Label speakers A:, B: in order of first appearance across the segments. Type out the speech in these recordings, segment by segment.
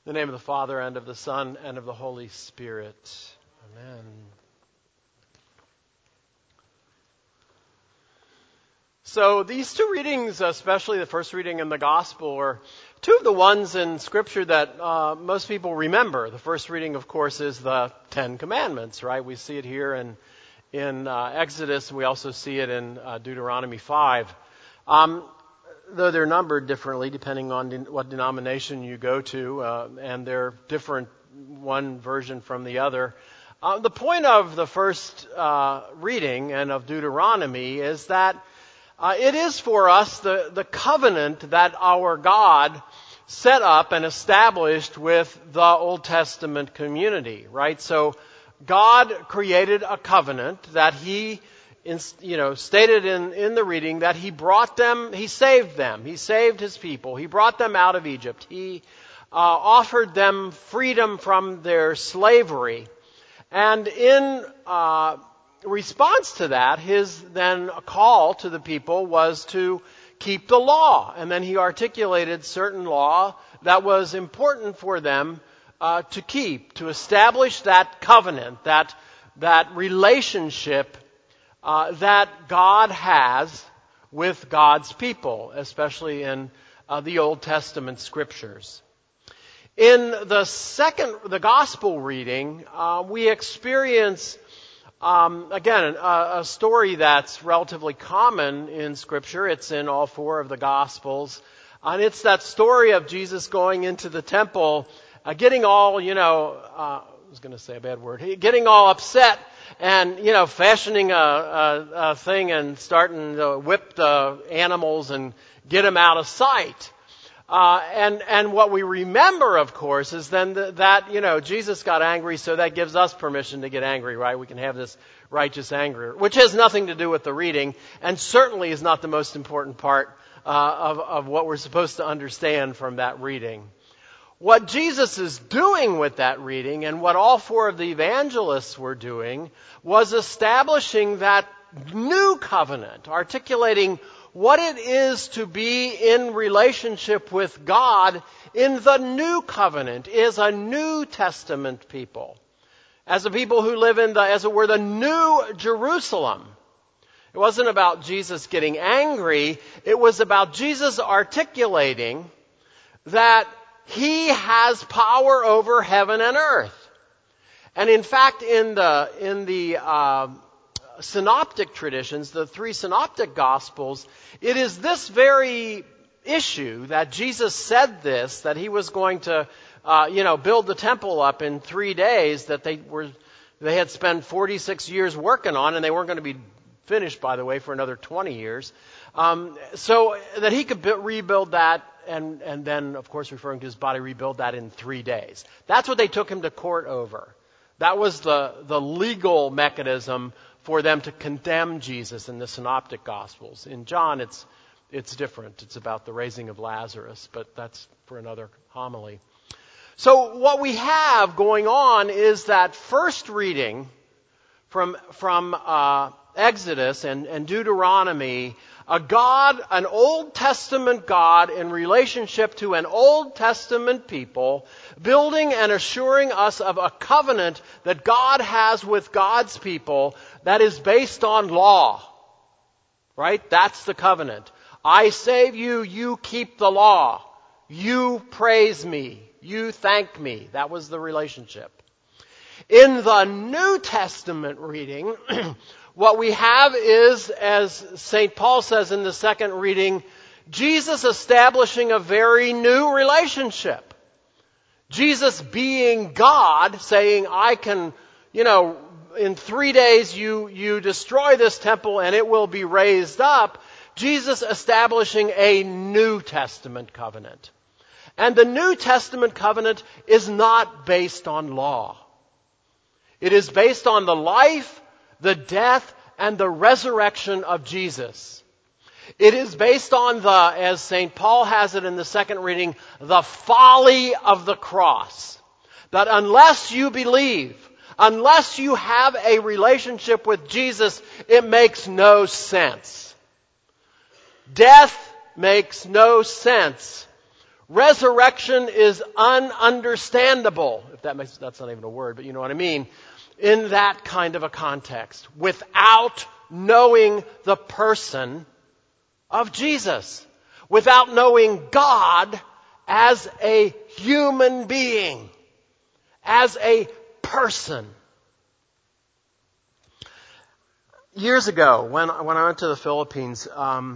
A: In the name of the Father, and of the Son, and of the Holy Spirit. Amen. So these two readings, especially the first reading in the Gospel, are two of the ones in Scripture that most people remember. The first reading, of course, is the Ten Commandments, right? We see it here in Exodus, and we also see it in Deuteronomy 5. Though they're numbered differently depending on what denomination you go to, and they're different one version from the other. The point of the first reading and of Deuteronomy is that it is for us the covenant that our God set up and established with the Old Testament community, right? So God created a covenant that He stated in the reading that He brought them, He saved them, He saved His people, He brought them out of Egypt, He offered them freedom from their slavery, and in response to that, His then call to the people was to keep the law, and then He articulated certain law that was important for them to keep, to establish that covenant, that relationship that God has with God's people, especially in the Old Testament scriptures. In the Gospel reading, we experience, again, a story that's relatively common in Scripture. It's in all four of the Gospels. And it's that story of Jesus going into the temple, getting all, I was going to say a bad word, getting all upset and, fashioning a thing and starting to whip the animals and get them out of sight. And what we remember, of course, is then that Jesus got angry, so that gives us permission to get angry, right? We can have this righteous anger, which has nothing to do with the reading, and certainly is not the most important part of what we're supposed to understand from that reading. What Jesus is doing with that reading, and what all four of the evangelists were doing, was establishing that new covenant, articulating what it is to be in relationship with God in the new covenant, is a New Testament people. As a people who live in as it were, the New Jerusalem. It wasn't about Jesus getting angry, it was about Jesus articulating that He has power over heaven and earth. And in fact, in the synoptic traditions, the three synoptic gospels, it is this very issue that Jesus said this, that He was going to, build the temple up in 3 days that they had spent 46 years working on, and they weren't going to be finished, by the way, for another 20 years. So that He could rebuild that, and then, of course, referring to His body, rebuild that in 3 days. That's what they took Him to court over. That was the legal mechanism for them to condemn Jesus in the synoptic gospels. In John, it's different. It's about the raising of Lazarus, but that's for another homily. So what we have going on is that first reading from Exodus and Deuteronomy, an Old Testament God in relationship to an Old Testament people, building and assuring us of a covenant that God has with God's people that is based on law. Right? That's the covenant. I save you, you keep the law. You praise me, you thank me. That was the relationship. In the New Testament reading, what we have is, as St. Paul says in the second reading, Jesus establishing a very new relationship. Jesus being God, saying, I can, in 3 days you destroy this temple and it will be raised up. Jesus establishing a New Testament covenant. And the New Testament covenant is not based on law. It is based on the life, the death, and the resurrection of Jesus. It is based on as St. Paul has it in the second reading, the folly of the cross. That unless you believe, unless you have a relationship with Jesus, it makes no sense. Death makes no sense. Resurrection is ununderstandable, if that's not even a word, but you know what I mean, in that kind of a context, without knowing the person of Jesus, without knowing God as a human being, as a person. Years ago, when I went to the Philippines, I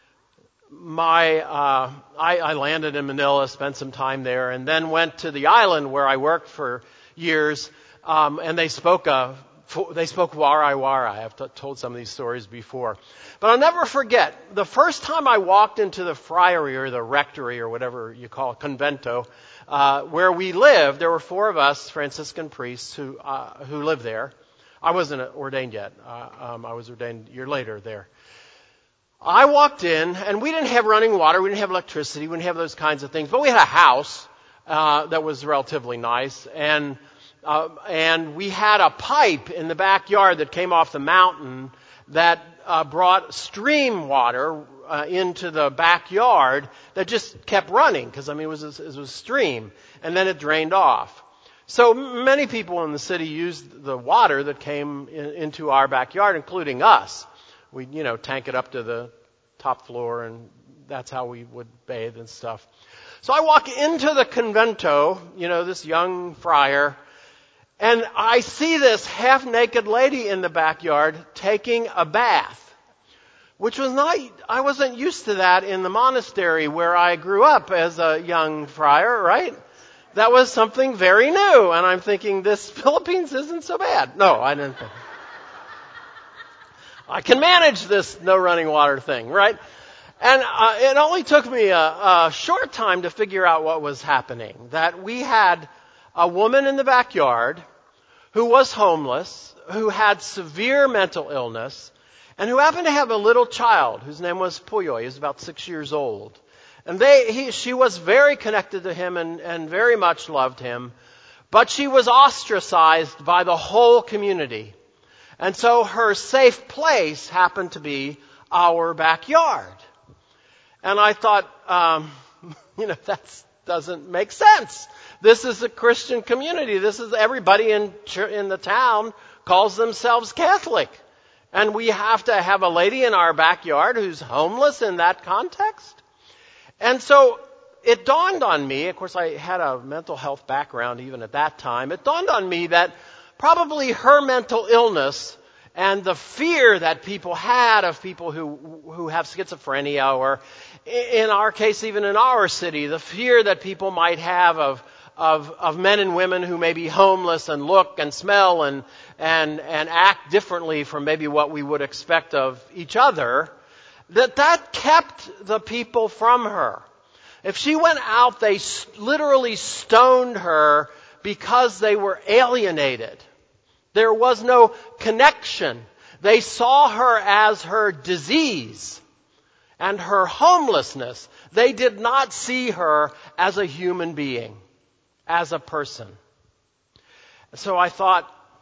A: landed in Manila, spent some time there, and then went to the island where I worked for years, and they spoke Waray-Waray. I've told some of these stories before. But I'll never forget, the first time I walked into the friary or the rectory or whatever you call it, convento, where we lived, there were 4 of us, Franciscan priests, who lived there. I wasn't ordained yet. I was ordained a year later there. I walked in, and we didn't have running water, we didn't have electricity, we didn't have those kinds of things, but we had a house that was relatively nice, and we had a pipe in the backyard that came off the mountain that brought stream water into the backyard that just kept running, because it was a stream, and then it drained off. So many people in the city used the water that came into our backyard, including us. We, tank it up to the top floor, and that's how we would bathe and stuff. So I walk into the convento, this young friar, and I see this half-naked lady in the backyard taking a bath, which was I wasn't used to that in the monastery where I grew up as a young friar, right? That was something very new, and I'm thinking, this Philippines isn't so bad. No, I didn't think. I can manage this no running water thing, right? And it only took me a short time to figure out what was happening. That we had a woman in the backyard who was homeless, who had severe mental illness, and who happened to have a little child whose name was Puyoy. He was about 6 years old. And she was very connected to him and very much loved him, but she was ostracized by the whole community. And so her safe place happened to be our backyard. And I thought, that doesn't make sense. This is a Christian community. This is everybody in the town calls themselves Catholic. And we have to have a lady in our backyard who's homeless in that context? And so it dawned on me, of course I had a mental health background even at that time, it dawned on me that probably her mental illness and the fear that people had of people who have schizophrenia, or in our case even in our city, the fear that people might have of men and women who may be homeless and look and smell and act differently from maybe what we would expect of each other, that kept the people from her. If she went out, they literally stoned her because they were alienated. There was no connection. They saw her as her disease and her homelessness. They did not see her as a human being, as a person. So I thought,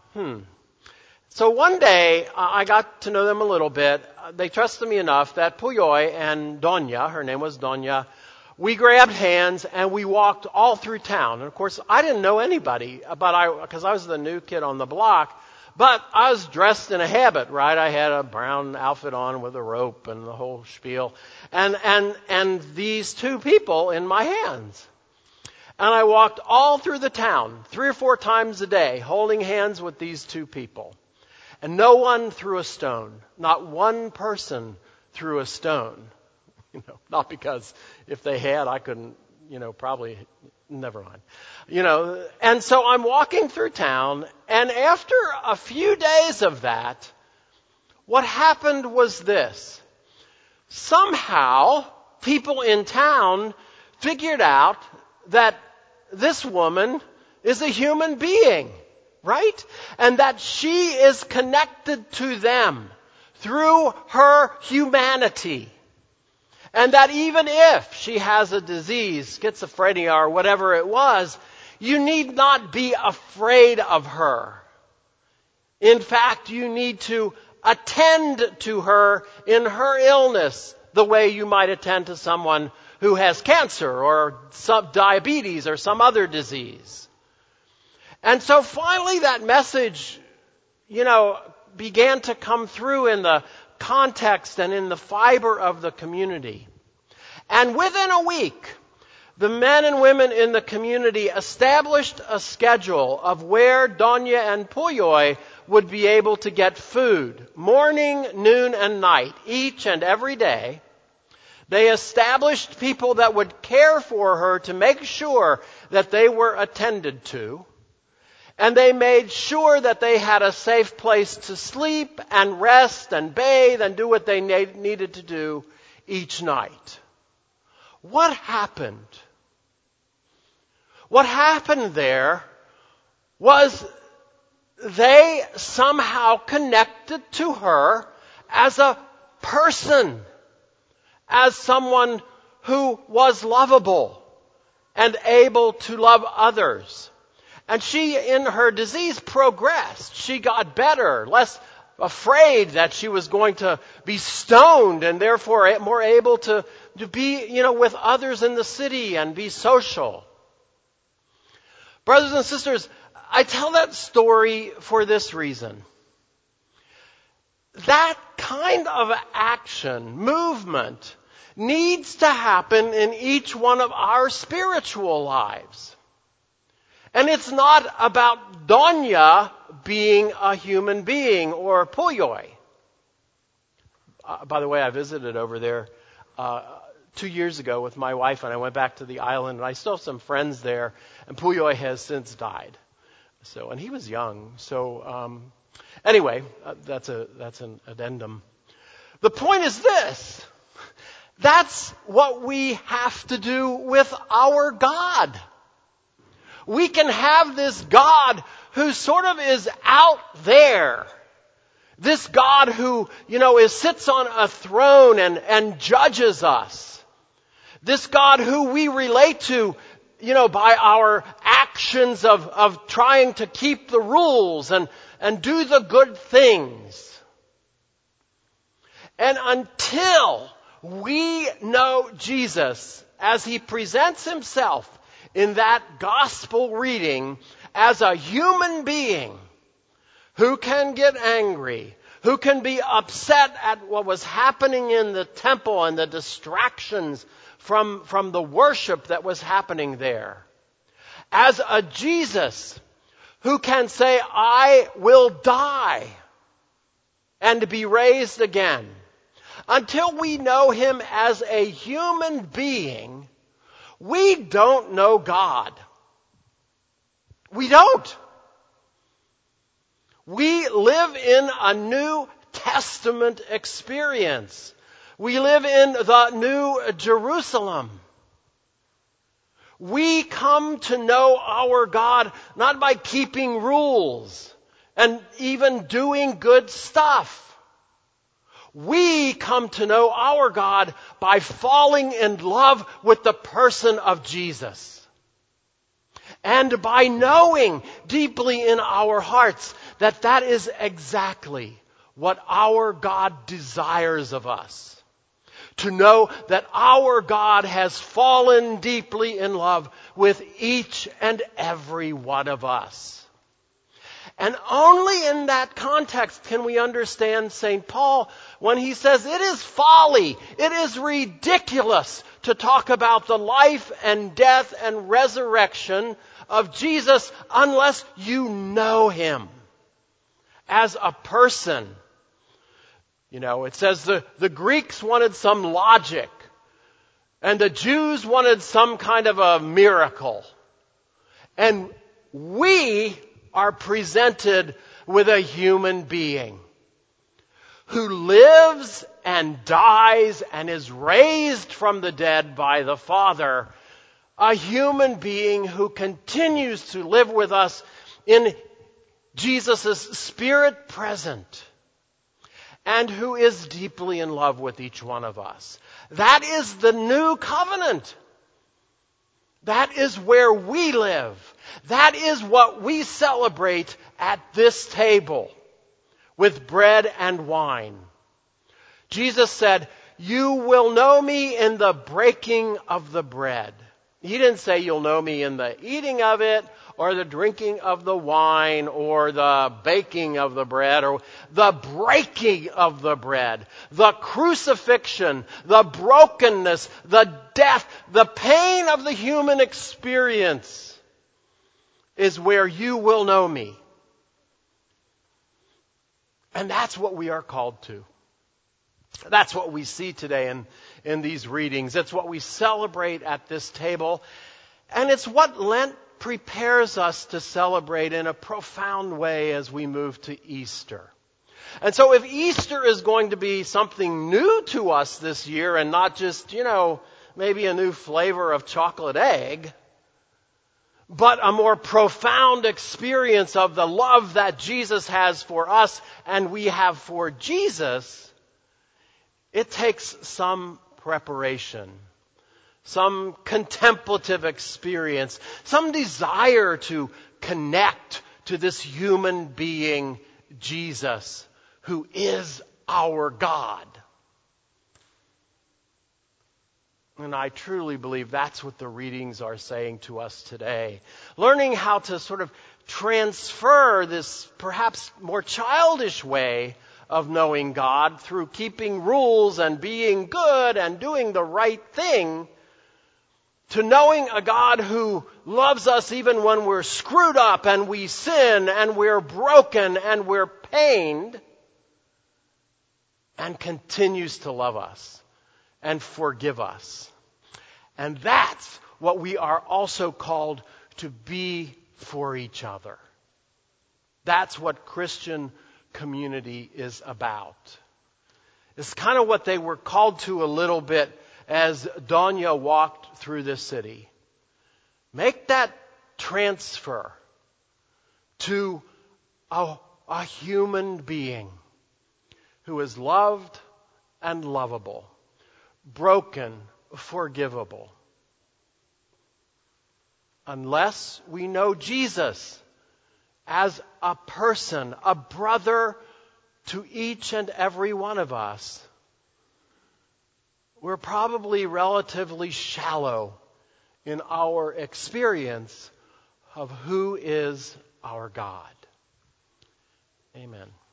A: So one day, I got to know them a little bit. They trusted me enough that Puyoy and Doña, her name was Doña, we grabbed hands and we walked all through town. And of course, I didn't know anybody, because I was the new kid on the block, but I was dressed in a habit, right? I had a brown outfit on with a rope and the whole spiel. And these 2 people in my hands. And I walked all through the town, 3 or 4 times a day, holding hands with these 2 people. And no one threw a stone. Not one person threw a stone. Not because if they had, I couldn't, probably, never mind. And so I'm walking through town, and after a few days of that, what happened was this. Somehow, people in town figured out that this woman is a human being. Right? And that she is connected to them through her humanity. And that even if she has a disease, schizophrenia or whatever it was, you need not be afraid of her. In fact, you need to attend to her in her illness the way you might attend to someone who has cancer or some diabetes or some other disease. And so finally that message, began to come through in the context and in the fiber of the community. And within a week, the men and women in the community established a schedule of where Donya and Puyoy would be able to get food, morning, noon, and night, each and every day. They established people that would care for her to make sure that they were attended to. And they made sure that they had a safe place to sleep and rest and bathe and do what they needed to do each night. What happened? What happened there was they somehow connected to her as a person, as someone who was lovable and able to love others. And she, in her disease, progressed. She got better, less afraid that she was going to be stoned and therefore more able to be, with others in the city and be social. Brothers and sisters, I tell that story for this reason. That kind of action, movement, needs to happen in each one of our spiritual lives. And it's not about Donya being a human being or Puyoy. By the way, I visited over there 2 years ago with my wife, and I went back to the island, and I still have some friends there, and Puyoy has since died. And he was young. Anyway, that's an addendum. The point is this. That's what we have to do with our God. We can have this God who sort of is out there. This God who, sits on a throne and judges us. This God who we relate to, by our actions of trying to keep the rules and do the good things. And until we know Jesus as he presents himself in that gospel reading as a human being who can get angry, who can be upset at what was happening in the temple and the distractions from the worship that was happening there. As a Jesus who can say, I will die and be raised again. Until we know him as a human being, we don't know God. We don't. We live in a New Testament experience. We live in the New Jerusalem. We come to know our God not by keeping rules and even doing good stuff. We come to know our God by falling in love with the person of Jesus. And by knowing deeply in our hearts that that is exactly what our God desires of us. To know that our God has fallen deeply in love with each and every one of us. And only in that context can we understand St. Paul when he says it is folly, it is ridiculous to talk about the life and death and resurrection of Jesus unless you know him as a person. It says the Greeks wanted some logic and the Jews wanted some kind of a miracle. And we are presented with a human being who lives and dies and is raised from the dead by the Father. A human being who continues to live with us in Jesus' spirit present and who is deeply in love with each one of us. That is the new covenant. That is where we live. That is what we celebrate at this table with bread and wine. Jesus said, you will know me in the breaking of the bread. He didn't say you'll know me in the eating of it, or the drinking of the wine, or the baking of the bread, or the breaking of the bread. The crucifixion, the brokenness, the death, the pain of the human experience is where you will know me. And that's what we are called to. That's what we see today in these readings. It's what we celebrate at this table. And it's what Lent prepares us to celebrate in a profound way as we move to Easter. And so if Easter is going to be something new to us this year and not just, maybe a new flavor of chocolate egg, but a more profound experience of the love that Jesus has for us and we have for Jesus, it takes some preparation, some contemplative experience, some desire to connect to this human being, Jesus, who is our God. And I truly believe that's what the readings are saying to us today. Learning how to sort of transfer this perhaps more childish way of knowing God through keeping rules and being good and doing the right thing to knowing a God who loves us even when we're screwed up and we sin and we're broken and we're pained, and continues to love us and forgive us. And that's what we are also called to be for each other. That's what Christian community is about. It's kind of what they were called to a little bit as Donya walked through this city. Make that transfer to a human being who is loved and lovable, broken, forgivable. Unless we know Jesus as a person, a brother to each and every one of us, we're probably relatively shallow in our experience of who is our God. Amen.